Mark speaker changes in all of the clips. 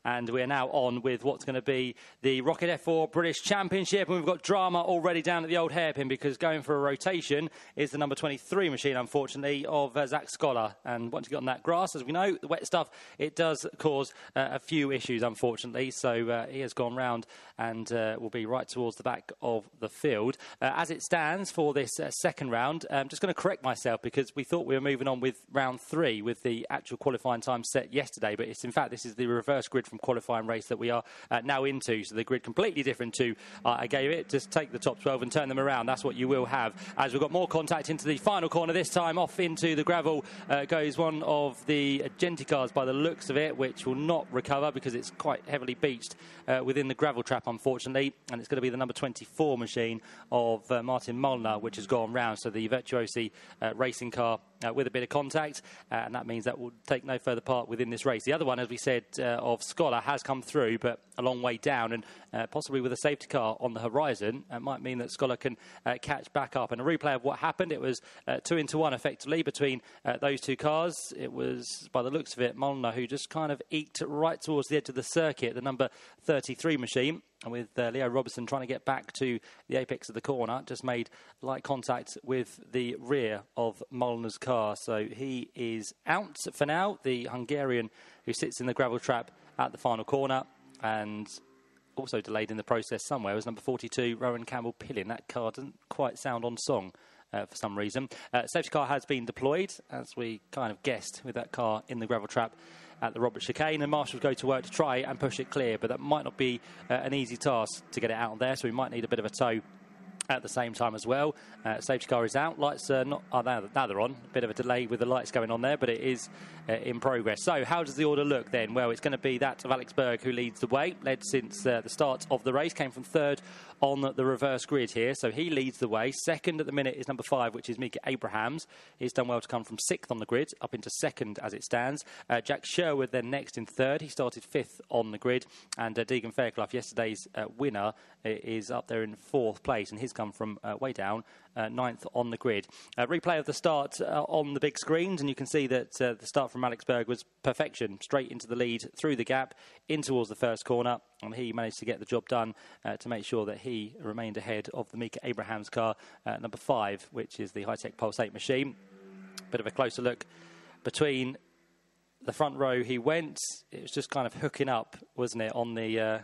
Speaker 1: and we're now on with what's going to be the ROKiT F4 British Championship, and we've got drama already down at the old hairpin because going for a rotation is the number 23 machine, unfortunately, of Zach Scholar. And once you get on that grass, as we know, the wet stuff, it does cause a few issues, unfortunately. So he has gone round and will be right towards the back of the field. As it stands for this second round, I'm just going to correct myself because we thought we were moving on with round 3 with the actual qualifying time set yesterday, but it's in fact this is the reverse grid from qualifying race that we are now into. So the grid completely different to I gave it. Just take the top 12 and turn them around. That's what you will have. As we've got more contact into the final corner this time, off into the gravel goes one of the Agenti cars by the looks of it, which will not recover because it's quite heavily beached within the gravel trap, unfortunately, and it's going to be the number 24 machine of Martin Molnar, which has gone round. So the Virtuosi racing car with a bit of contact, and that means that will take no further part within this race. The other one, as we said, of Scholar has come through, but a long way down, and possibly with a safety car on the horizon, it might mean that Scholar can catch back up. And a replay of what happened, it was 2-1 effectively between those two cars. It was, by the looks of it, Molnar who just kind of eked right towards the edge of the circuit, the number 33 machine. And with Leo Robertson trying to get back to the apex of the corner, just made light contact with the rear of Molnar's car. So he is out for now, the Hungarian who sits in the gravel trap at the final corner. And also delayed in the process somewhere was number 42, Rowan Campbell-Pillin. That car doesn't quite sound on song for some reason. Safety car has been deployed, as we kind of guessed, with that car in the gravel trap at the Robert Chicane, and marshals go to work to try and push it clear, but that might not be an easy task to get it out there, so we might need a bit of a tow at the same time as well. Safety car is out. Lights are not. Oh, now they're on. A bit of a delay with the lights going on there, but it is in progress. So how does the order look then? Well, it's going to be that of Alex Berg who leads the way. Led since the start of the race. Came from third on the reverse grid here. So he leads the way. Second at the minute is number 5, which is Mika Abrahams. He's done well to come from 6th on the grid up into 2nd as it stands. Jack Sherwood then next in 3rd. He started 5th on the grid. And Deegan Fairclough, yesterday's winner, is up there in 4th place. And he's come from way down, 9th on the grid. Replay of the start on the big screens, and you can see that the start from Alex Berg was perfection. Straight into the lead, through the gap, in towards the first corner, and he managed to get the job done to make sure that he remained ahead of the Mika Abrahams car, number 5, which is the Hi-Tech Pulse 8 machine. Bit of a closer look between the front row he went. It was just kind of hooking up, wasn't it, on the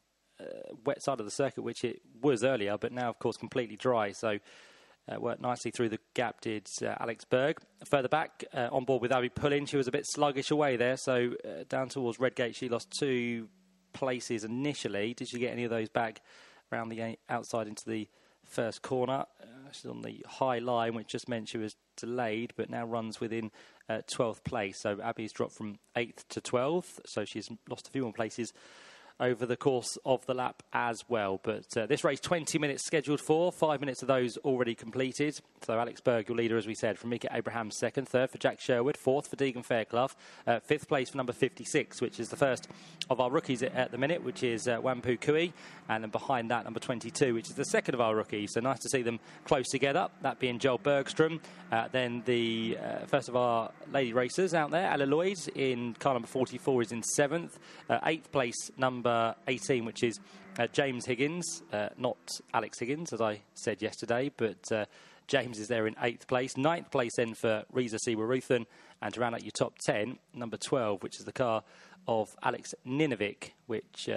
Speaker 1: wet side of the circuit, which it was earlier, but now, of course, completely dry. So worked nicely through the gap, did Alex Berg. Further back, on board with Abby Pullin. She was a bit sluggish away there, so down towards Redgate, she lost 2 places initially. Did she get any of those back around the outside into the first corner? She's on the high line, which just meant she was delayed, but now runs within 12th place. So Abby's dropped from 8th to 12th, so she's lost a few more places over the course of the lap as well. But this race, 20 minutes scheduled for, 5 minutes of those already completed. So Alex Berg, your leader, as we said, from Mika Abraham, 2nd, 3rd for Jack Sherwood, 4th for Deegan Fairclough, 5th place for number 56, which is the first of our rookies at the minute, which is Wampu Kui, and then behind that, number 22, which is the second of our rookies. So nice to see them close together, that being Joel Bergstrom. Then the first of our lady racers out there, Ella Lloyd, in car number 44, is in 7th. 8th place, number 18, which is James Higgins, not Alex Higgins, as I said yesterday, but James is there in 8th place. 9th place then for Reza Siwa-Ruthan, and to round out your top 10, number 12, which is the car of Alex Ninovic, which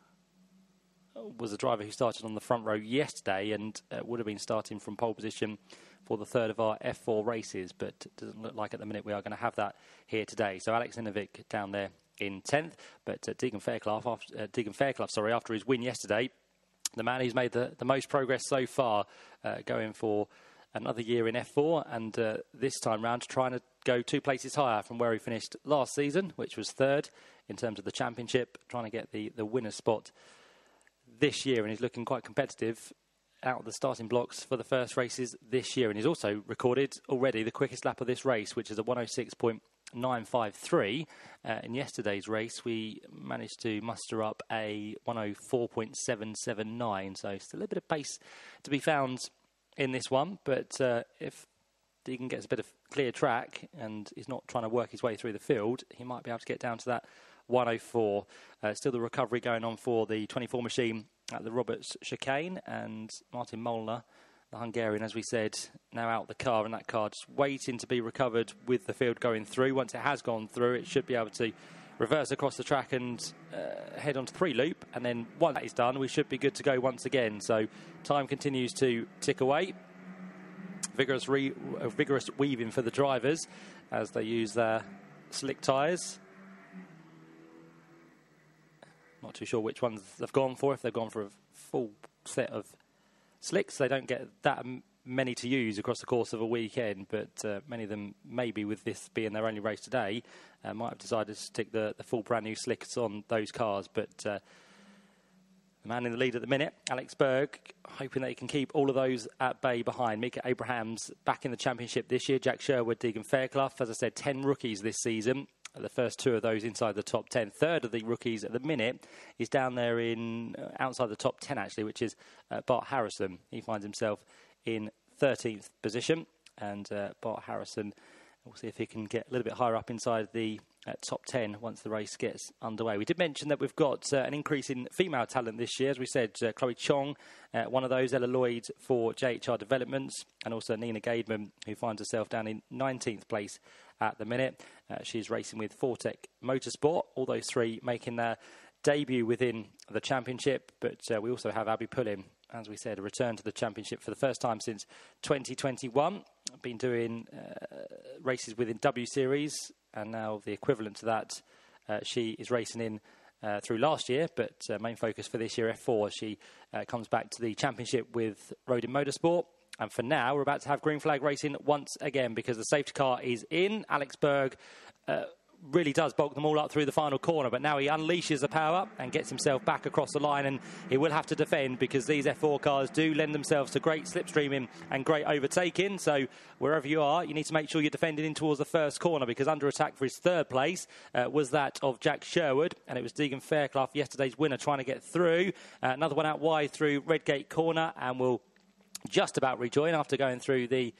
Speaker 1: was a driver who started on the front row yesterday and would have been starting from pole position for the third of our F4 races, but it doesn't look like at the minute we are going to have that here today. So Alex Ninovic down there in 10th, but Deegan Fairclough, after his win yesterday, the man who's made the most progress so far, going for another year in F4, and this time round trying to go 2 places higher from where he finished last season, which was 3rd in terms of the championship, trying to get the winner's spot this year, and he's looking quite competitive out of the starting blocks for the first races this year. And he's also recorded already the quickest lap of this race, which is a 106.953. In yesterday's race, we managed to muster up a 104.779. So still a bit of pace to be found in this one. But if Deegan gets a bit of clear track and he's not trying to work his way through the field, he might be able to get down to that 104. Still the recovery going on for the 24 machine at the Roberts chicane, and Martin Molnar, the Hungarian, as we said, now out the car, and that car just waiting to be recovered with the field going through. Once it has gone through, it should be able to reverse across the track and head on to the pre-loop, and then once that is done, we should be good to go once again. So time continues to tick away. Vigorous weaving for the drivers as they use their slick tyres. Not too sure which ones they've gone for. If they've gone for a full set of slicks, they don't get that many to use across the course of a weekend, but many of them, maybe with this being their only race today, might have decided to stick the full brand new slicks on those cars. But the man in the lead at the minute, Alex Berg, hoping that he can keep all of those at bay behind. Mika Abrahams back in the championship this year. Jack Sherwood, Deegan Fairclough, as I said, 10 rookies this season. The first 2 of those inside the top 10. Third of the rookies at the minute is down there in outside the top 10, actually, which is Bart Harrison. He finds himself in 13th position. And Bart Harrison, we'll see if he can get a little bit higher up inside the top 10 once the race gets underway. We did mention that we've got an increase in female talent this year. As we said, Chloe Chong, one of those, Ella Lloyd for JHR Developments, and also Nina Gaidman, who finds herself down in 19th place at the minute. She's racing with Fortec Motorsport. All those 3 making their debut within the championship. But we also have Abby Pullin, as we said, a return to the championship for the first time since 2021. Been doing races within W Series, and now the equivalent to that she is racing in through last year, but main focus for this year, F4. She comes back to the championship with Rodin Motorsport. And for now, we're about to have green flag racing once again because the safety car is in. Alex Berg really does bulk them all up through the final corner, but now he unleashes the power and gets himself back across the line, and he will have to defend because these F4 cars do lend themselves to great slipstreaming and great overtaking. So wherever you are, you need to make sure you're defending in towards the first corner, because under attack for his 3rd place was that of Jack Sherwood, and it was Deegan Fairclough, yesterday's winner, trying to get through. Another one out wide through Redgate corner, and will just about rejoin after going through the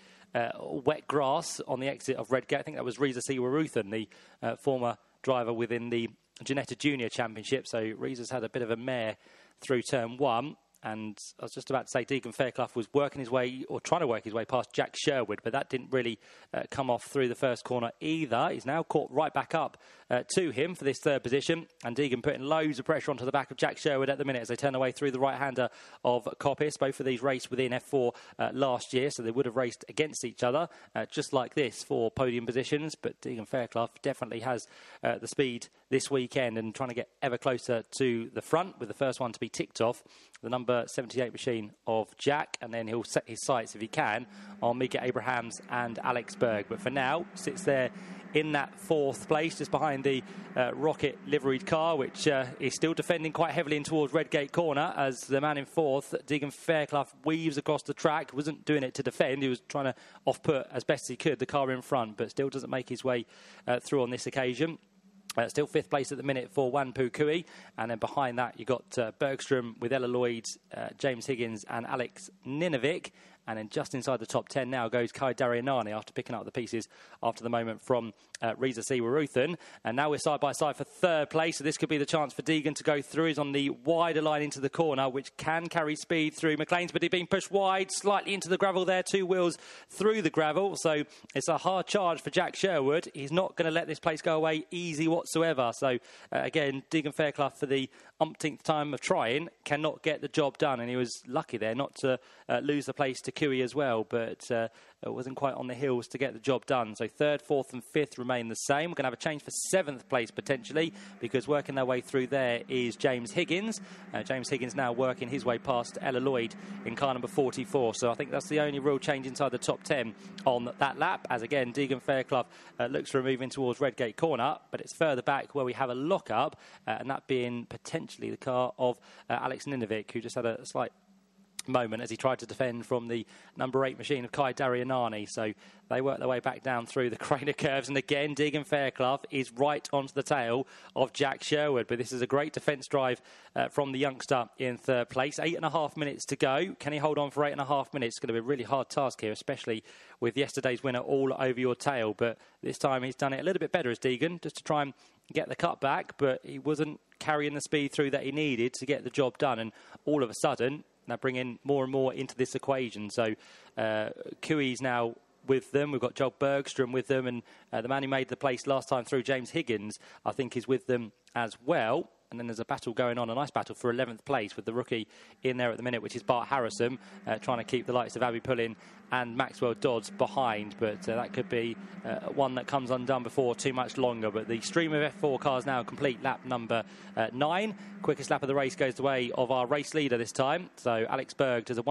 Speaker 1: wet grass on the exit of Redgate. I think that was Reza Siwaruthan, the former driver within the Ginetta Junior Championship. So Reza's had a bit of a mare through turn 1. And I was just about to say Deegan Fairclough was working his way, or trying to work his way past Jack Sherwood, but that didn't really come off through the first corner either. He's now caught right back up to him for this 3rd position, and Deegan putting loads of pressure onto the back of Jack Sherwood at the minute as they turn away through the right-hander of Coppice. Both of these raced within F4 last year, so they would have raced against each other, just like this for podium positions. But Deegan Fairclough definitely has the speed this weekend and trying to get ever closer to the front, with the first one to be ticked off, the number 78 machine of Jack, and then he'll set his sights, if he can, on Mika Abrahams and Alex Berg. But for now, sits there in that 4th place, just behind the Rocket liveried car, which is still defending quite heavily in towards Redgate corner, as the man in 4th, Deegan Fairclough, weaves across the track. Wasn't doing it to defend, he was trying to off-put as best he could the car in front, but still doesn't make his way through on this occasion. Still 5th place at the minute for Wanpu Kui. And then behind that, you've got Bergstrom with Ella Lloyd, James Higgins and Alex Ninovic. And then just inside the top 10 now goes Kai Darianani after picking up the pieces after the moment from Reza Siwaruthan. And now we're side by side for 3rd place. So this could be the chance for Deegan to go through. He's on the wider line into the corner, which can carry speed through McLean's, but he's been pushed wide, slightly into the gravel there, 2 wheels through the gravel. So it's a hard charge for Jack Sherwood. He's not going to let this place go away easy whatsoever. So again, Deegan Fairclough, for the umpteenth time of trying, cannot get the job done. And he was lucky there not to lose the place to Cooey as well, but wasn't quite on the heels to get the job done. So 3rd, 4th and 5th remain the same. We're going to have a change for 7th place potentially, because working their way through there is James Higgins. James Higgins now working his way past Ella Lloyd in car number 44. So I think that's the only real change inside the top 10 on that lap, as again Deegan Fairclough looks for a move in towards Redgate corner, but it's further back where we have a lock-up, and that being potentially the car of Alex Ninovic, who just had a slight moment as he tried to defend from the number 8 machine of Kai Darianani. So they work their way back down through the Craner curves, and again Deegan Fairclough is right onto the tail of Jack Sherwood. But this is a great defence drive from the youngster in 3rd place. 8.5 minutes to go. Can he hold on for 8.5 minutes? It's going to be a really hard task here, especially with yesterday's winner all over your tail. But this time he's done it a little bit better as Deegan, just to try and get the cut back, but he wasn't carrying the speed through that he needed to get the job done. And all of a sudden, they're bringing more and more into this equation. So Cooey's now with them. We've got Joel Bergstrom with them, and the man who made the place last time through, James Higgins, I think is with them as well. And then there's a battle going on, a nice battle for 11th place with the rookie in there at the minute, which is Bart Harrison, trying to keep the likes of Abby Pullin and Maxwell Dodds behind. But that could be one that comes undone before too much longer. But the stream of F4 cars now complete lap number 9. Quickest lap of the race goes the way of our race leader this time. So Alex Berg does a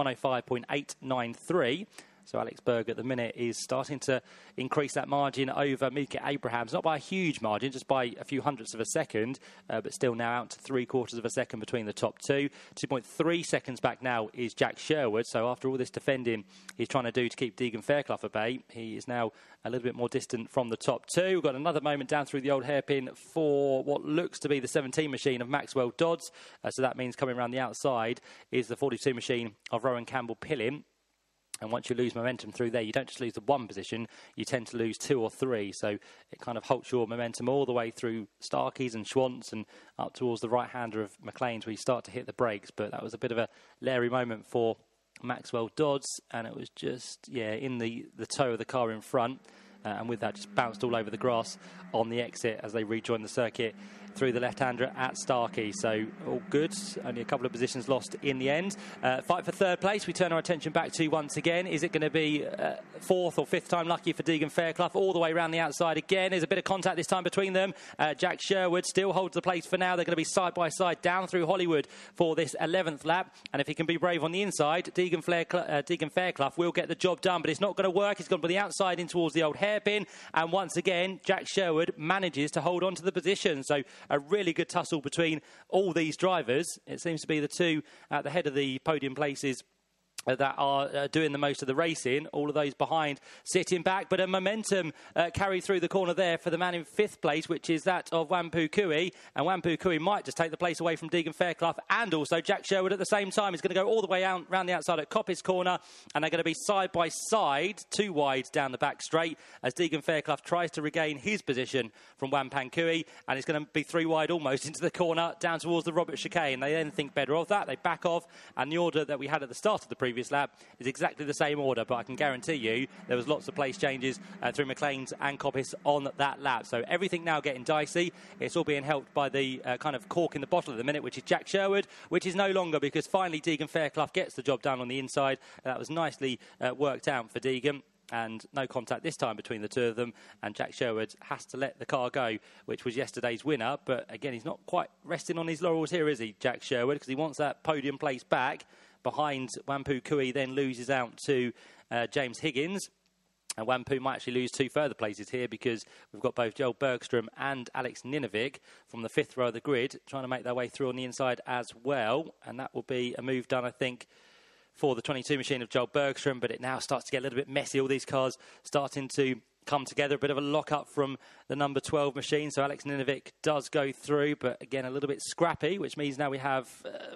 Speaker 1: 105.893. So Alex Berg at the minute is starting to increase that margin over Mika Abrahams, not by a huge margin, just by a few hundredths of a second, but still now out to 3/4 of a second between the top two. 2.3 seconds back now is Jack Sherwood. So after all this defending he's trying to do to keep Deegan Fairclough at bay, he is now a little bit more distant from the top two. We've got another moment down through the old hairpin for what looks to be the 17 machine of Maxwell Dodds. So that means coming around the outside is the 42 machine of Rowan Campbell-Pilling. And once you lose momentum through there, you don't just lose the one position, you tend to lose 2 or 3. So it kind of halts your momentum all the way through Starkeys and Schwantz and up towards the right-hander of McLean's where you start to hit the brakes. But that was a bit of a leery moment for Maxwell Dodds. And it was just, in the toe of the car in front. And with that, just bounced all over the grass on the exit as they rejoined the circuit through the left-hander at Starkey. So all good. Only a couple of positions lost in the end. Fight for third place. We turn our attention back to once again. Is it going to be fourth or fifth time lucky for Deegan Fairclough? All the way around the outside again. There's a bit of contact this time between them. Jack Sherwood still holds the place for now. They're going to be side by side down through Hollywood for this 11th lap. And if he can be brave on the inside, Deegan Fairclough will get the job done. But it's not going to work. He's gone from the outside in towards the old hairpin. And once again, Jack Sherwood manages to hold on to the position. So a really good tussle between all these drivers. It seems to be the two at the head of the podium places that are doing the most of the racing. All of those behind sitting back, but a momentum carried through the corner there for the man in 5th place, which is that of Wampu Cooey. And Wampu Cooey might just take the place away from Deegan Fairclough and also Jack Sherwood at the same time. He's going to go all the way out around the outside at Coppice Corner, and they're going to be side by side, 2 wide down the back straight as Deegan Fairclough tries to regain his position from Wampan Cooey, and it's going to be 3 wide almost into the corner down towards the Robert chicane. They then think better of that. They back off, and the order that we had at the start of the previous lap is exactly the same order, but I can guarantee you there was lots of place changes through McLean's and Coppice on that lap. So everything now getting dicey. It's all being helped by the kind of cork in the bottle at the minute, which is Jack Sherwood, which is no longer, because finally Deegan Fairclough gets the job done on the inside. That was nicely worked out for Deegan. And no contact this time between the two of them, and Jack Sherwood has to let the car go, which was yesterday's winner. But again, he's not quite resting on his laurels here, is he, Jack Sherwood, because he wants that podium place back. Behind Wampu Cooey then loses out to James Higgins. And Wampu might actually lose 2 further places here, because we've got both Joel Bergstrom and Alex Ninovic from the 5th row of the grid trying to make their way through on the inside as well. And that will be a move done, I think, for the 22 machine of Joel Bergstrom. But it now starts to get a little bit messy. All these cars starting to come together. A bit of a lock-up from the number 12 machine. So Alex Ninovic does go through, but again, a little bit scrappy, which means now we have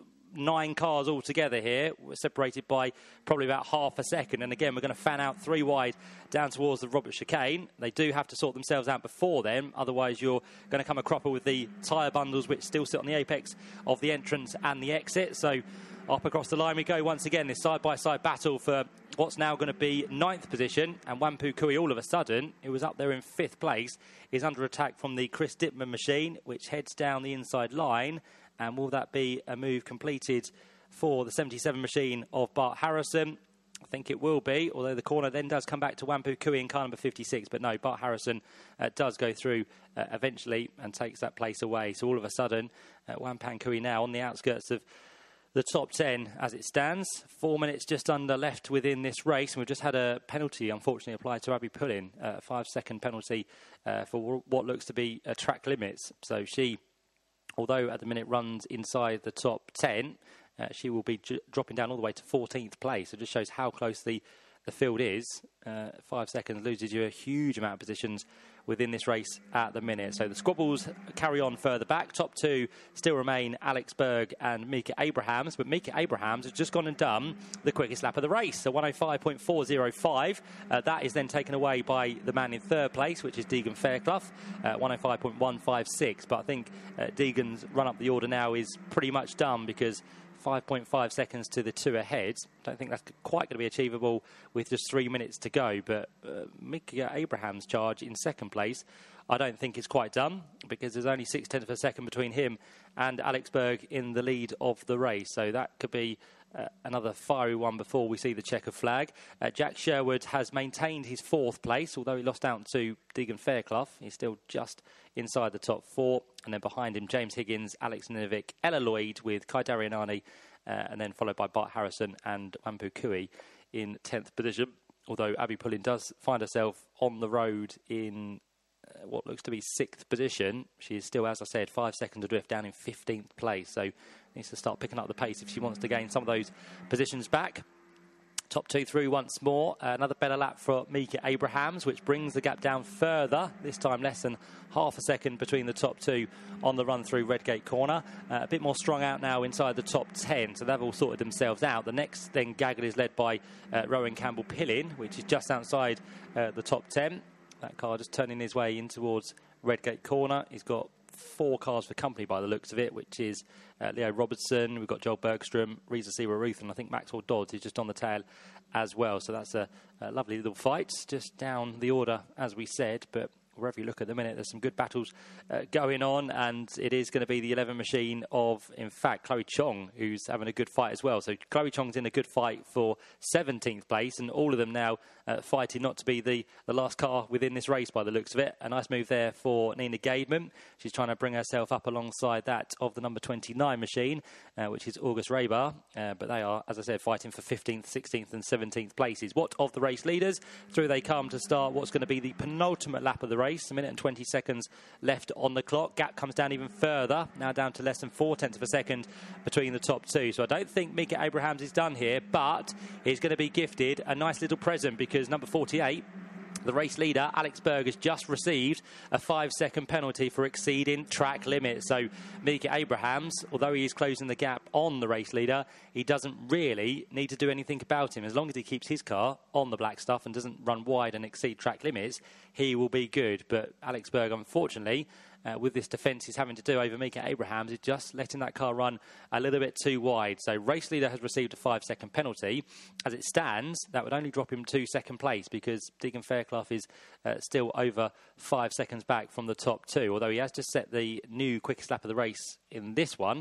Speaker 1: 9 cars all together here. We're separated by probably about half a second. And again, we're going to fan out 3 wide down towards the Robert chicane. They do have to sort themselves out before then. Otherwise, you're going to come a cropper with the tyre bundles, which still sit on the apex of the entrance and the exit. So up across the line we go once again. This side-by-side battle for what's now going to be 9th position. And Wampu Cooey, all of a sudden, who was up there in 5th place, is under attack from the Chris Dittman machine, which heads down the inside line. And will that be a move completed for the 77 machine of Bart Harrison? I think it will be, although the corner then does come back to Wampu Cooey in car number 56. But no, Bart Harrison does go through eventually and takes that place away. So all of a sudden, Wampan Cooey now on the outskirts of the top 10 as it stands. 4 minutes just under left within this race. And we've just had a penalty, unfortunately, applied to Abby Pullin. A 5-second penalty for what looks to be track limits. So she, although at the minute runs inside the top 10, she will be dropping down all the way to 14th place. It just shows how close the field is. 5 seconds loses you a huge amount of positions within this race at the minute. So the squabbles carry on further back. Top two still remain Alex Berg and Mika Abrahams, but Mika Abrahams has just gone and done the quickest lap of the race, so 105.405. That is then taken away by the man in third place, which is Deegan Fairclough, 105.156. But I think Deegan's run up the order now is pretty much done, because 5.5 seconds to the two ahead. Don't think that's quite going to be achievable with just 3 minutes to go. But Mika Abrahams' charge in second place, I don't think it's quite done, because there's only 0.6 of a second between him and Alex Berg in the lead of the race. So that could be another fiery one before we see the checkered flag. Jack Sherwood has maintained his fourth place, although he lost out to Deegan Fairclough. He's still just inside the top four. And then behind him, James Higgins, Alex Ninovic, Ella Lloyd with Kai Darianani, and then followed by Bart Harrison and Wampu Kui in 10th position. Although Abby Pullen does find herself on the road in what looks to be 6th position. She is still, as I said, 5 seconds adrift, down in 15th place. So needs to start picking up the pace if she wants to gain some of those positions back. Top two through once more. Another better lap for Mika Abrahams, which brings the gap down further. This time less than half a second between the top two on the run through Redgate Corner. A bit more strung out now inside the top 10, so they've all sorted themselves out. The next then Gaggle is led by Rowan Campbell-Pillin, which is just outside the top 10. That car just turning his way in towards Redgate Corner. He's got 4 cars for company by the looks of it, which is Leo Robertson, we've got Joel Bergstrom, Reza Siwa-Ruth, and I think Maxwell Dodds is just on the tail as well. So that's a lovely little fight, just down the order, as we said. But wherever you look at the minute, there's some good battles going on, and it is going to be the 11 machine of, in fact, Chloe Chong, who's having a good fight as well. So Chloe Chong's in a good fight for 17th place, and all of them now fighting not to be the last car within this race by the looks of it. A nice move there for Nina Gaidman. She's trying to bring herself up alongside that of the number 29 machine, which is August Raybar. But they are, as I said, fighting for 15th, 16th and 17th places. What of the race leaders? Through they come to start what's going to be the penultimate lap of the race. A minute and 20 seconds left on the clock. Gap comes down even further, now down to less than 0.4 of a second between the top two. So I don't think Mika Abrahams is done here, but he's going to be gifted a nice little present, because number 48, the race leader, Alex Berg, has just received a 5-second penalty for exceeding track limits. So Mika Abrahams, although he is closing the gap on the race leader, he doesn't really need to do anything about him. As long as he keeps his car on the black stuff and doesn't run wide and exceed track limits, he will be good. But Alex Berg, unfortunately, with this defence he's having to do over Mika Abrahams, is just letting that car run a little bit too wide. So race leader has received a 5-second penalty. As it stands, that would only drop him to second place, because Deegan Fairclough is still over 5 seconds back from the top two, although he has just set the new quickest lap of the race in this one,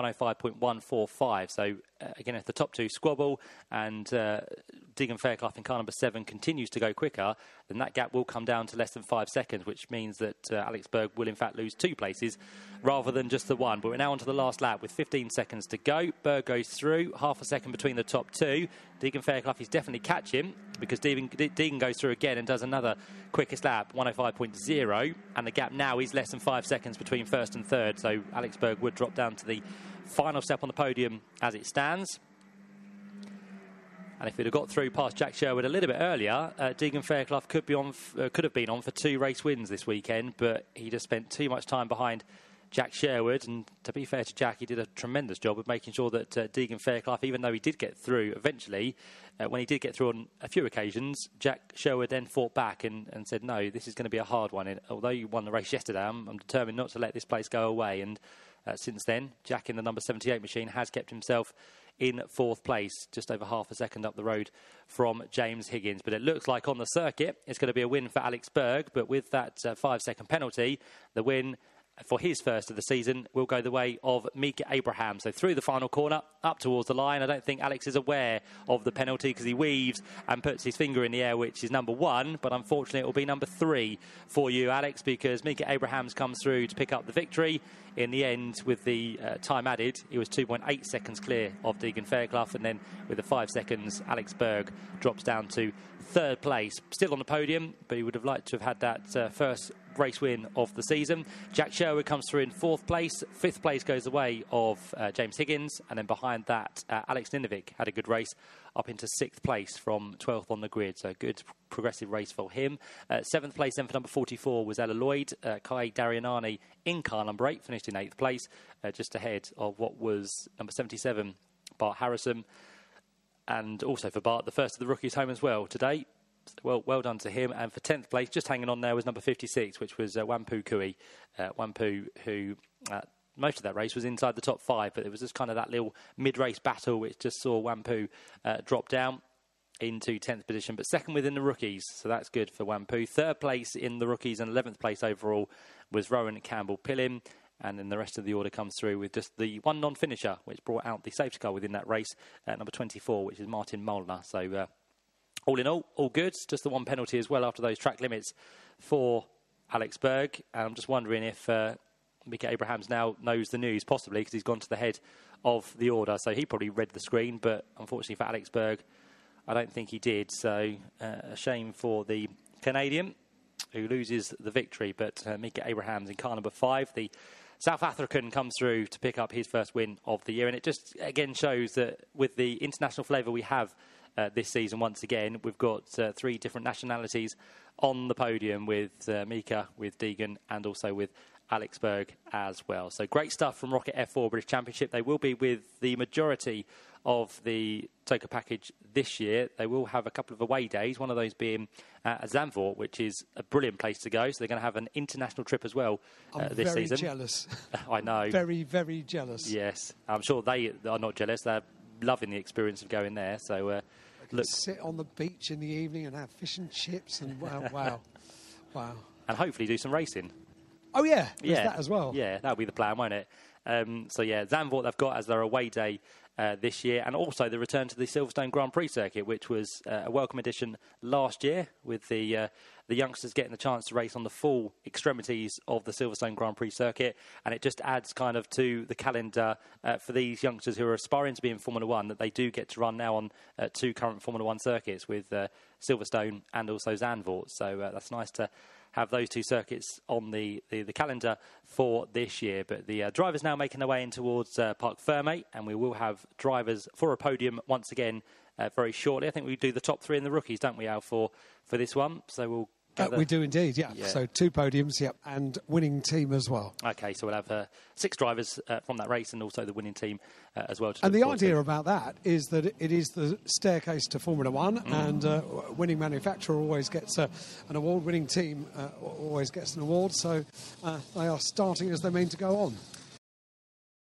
Speaker 1: 105.145. So again, if the top two squabble and Deegan Fairclough in car number 7 continues to go quicker, then that gap will come down to less than 5 seconds, which means that Alex Berg will in fact lose 2 places rather than just the 1. But we're now on to the last lap with 15 seconds to go. Berg goes through, half a second between the top two. Deegan Fairclough is definitely catching, because Deegan goes through again and does another quickest lap, 105.0, and the gap now is less than 5 seconds between first and third. So Alex Berg would drop down to the final step on the podium as it stands. And if he'd have got through past Jack Sherwood a little bit earlier, Deegan Fairclough could have been on for 2 race wins this weekend, but he just spent too much time behind Jack Sherwood. And to be fair to Jack, he did a tremendous job of making sure that Deegan Fairclough, even though he did get through eventually, when he did get through on a few occasions, Jack Sherwood then fought back and said, no, this is going to be a hard one. And although you won the race yesterday, I'm determined not to let this place go away. And since then, Jack in the number 78 machine has kept himself in 4th place, just over half a second up the road from James Higgins. But it looks like on the circuit, it's going to be a win for Alex Berg. But with that 5-second penalty, the win for his first of the season will go the way of Mika Abraham. So through the final corner, up towards the line. I don't think Alex is aware of the penalty, because he weaves and puts his finger in the air, which is number 1. But unfortunately, it will be number 3 for you, Alex, because Mika Abrahams comes through to pick up the victory. In the end, with the time added, he was 2.8 seconds clear of Deegan Fairclough. And then with the 5 seconds, Alex Berg drops down to 3rd place. Still on the podium, but he would have liked to have had that first race win of the season. Jack Sherwood comes through in 4th place. 5th place goes the way of James Higgins. And then behind that, Alex Ninovic had a good race up into 6th place from 12th on the grid. So good progressive race for him. 7th place then for number 44 was Ella Lloyd. Kai Darianani in car number 8 finished in 8th place, just ahead of what was number 77, Bart Harrison. And also for Bart, the first of the rookies home as well today. Well done to him. And for 10th place, just hanging on there, was number 56, which was Wampu Kui. Wampu, who most of that race was inside the top 5, but it was just kind of that little mid-race battle which just saw Wampu drop down into 10th position, but second within the rookies, so that's good for Wampu. 3rd place in the rookies and 11th place overall was Rowan Campbell-Pillim. And then the rest of the order comes through with just the one non-finisher, which brought out the safety car within that race, number 24, which is Martin Molnar. So all in all good. Just the one penalty as well after those track limits for Alex Berg. And I'm just wondering if Mika Abrahams now knows the news, possibly, because he's gone to the head of the order. So he probably read the screen, but unfortunately for Alex Berg, I don't think he did. So a shame for the Canadian, who loses the victory. But Mika Abrahams in car number 5, the South African, comes through to pick up his first win of the year. And it just, again, shows that with the international flavour we have this season, once again, we've got 3 different nationalities on the podium with Mika, with Deegan, and also with Alex Berg as well. So great stuff from ROKiT F4 British Championship. They will be with the majority of the TOCA package this year. They will have a couple of away days, one of those being Zandvoort, which is a brilliant place to go. So they're going to have an international trip as well this season.
Speaker 2: I'm very jealous.
Speaker 1: I know.
Speaker 2: Very, very jealous.
Speaker 1: Yes. I'm sure they are not jealous. They're loving the experience of going there. So look,
Speaker 2: sit on the beach in the evening and have fish and chips and wow.
Speaker 1: And hopefully do some racing.
Speaker 2: Oh, yeah. There's that as well.
Speaker 1: Yeah, that'll be the plan, won't it? So, yeah, Zandvoort they've got as their away day this year, and also the return to the Silverstone Grand Prix circuit, which was a welcome addition last year, with the youngsters getting the chance to race on the full extremities of the Silverstone Grand Prix circuit, and it just adds kind of to the calendar for these youngsters who are aspiring to be in Formula 1, that they do get to run now on 2 current Formula 1 circuits with Silverstone and also Zandvoort. So that's nice to have those 2 circuits on the calendar for this year. But the drivers now making their way in towards Parc Fermé, and we will have drivers for a podium once again very shortly. I think we do the top 3 in the rookies, don't we, Al, for this one? So we'll
Speaker 2: we do indeed, yeah. So 2 podiums, yep, and winning team as well.
Speaker 1: Okay, so we'll have 6 drivers from that race and also the winning team as well.
Speaker 2: And the idea about that is that it is the staircase to Formula 1, and winning manufacturer always gets an award, winning team always gets an award, so they are starting as they mean to go on.